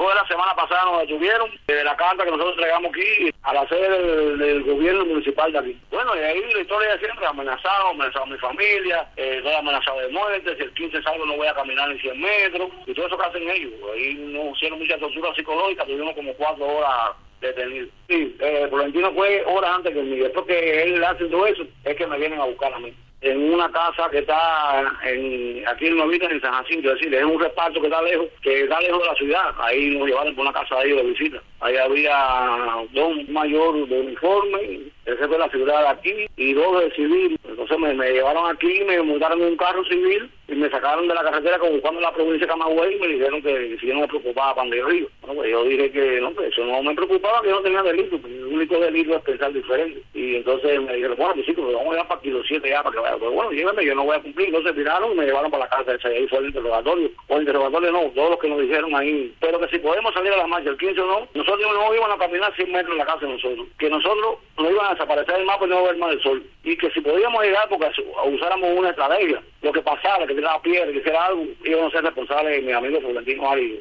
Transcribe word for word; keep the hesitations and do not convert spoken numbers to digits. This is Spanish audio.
fue la semana pasada nos detuvieron de la carta que nosotros entregamos aquí a la sede del, del gobierno municipal de aquí. Bueno, y ahí la historia de siempre, amenazado, amenazado a mi familia, eh, estoy amenazado de muerte, si el quince salgo no voy a caminar ni cien metros, y todo eso que hacen ellos. Ahí nos hicieron mucha tortura psicológica, tuvimos como cuatro horas detenidos. Sí, eh, Florentino fue horas antes que mí, después que él hace todo eso, es que me vienen a buscar a mí. En una casa que está en, aquí en Novita, en San Jacinto, es decir, es un reparto que está lejos, que está lejos de la ciudad. Ahí nos llevaron por una casa de ellos de visita. Ahí había dos mayores de uniforme, el jefe de la ciudad de aquí, y dos de civil. Entonces me, me llevaron aquí, me montaron en un carro civil y me sacaron de la carretera como buscando la provincia de Camagüey y me dijeron que si yo no me preocupaba para donde Río. Bueno, pues yo dije que no, pues eso no me preocupaba, que yo no tenía delito, pues el único delito es pensar diferente. Y entonces me dijeron, bueno, pues sí, pues vamos a ir para Kilo siete ya para que vaya. Pues bueno, llévame, yo no voy a cumplir. Entonces tiraron y me llevaron para la casa esa, y ahí fue el interrogatorio. O el interrogatorio no, todos los que nos dijeron ahí. Pero que si podemos salir a la marcha el quince o no, nosotros no íbamos a caminar cien metros en la casa de nosotros. Que nosotros nos iban a desaparecer del mapa y no ver más el sol. Y que si podíamos llegar porque usáramos una estrategia, lo que pasara, que tirara piedra, que hiciera algo, íbamos a ser responsables de mi amigo Florentino Ari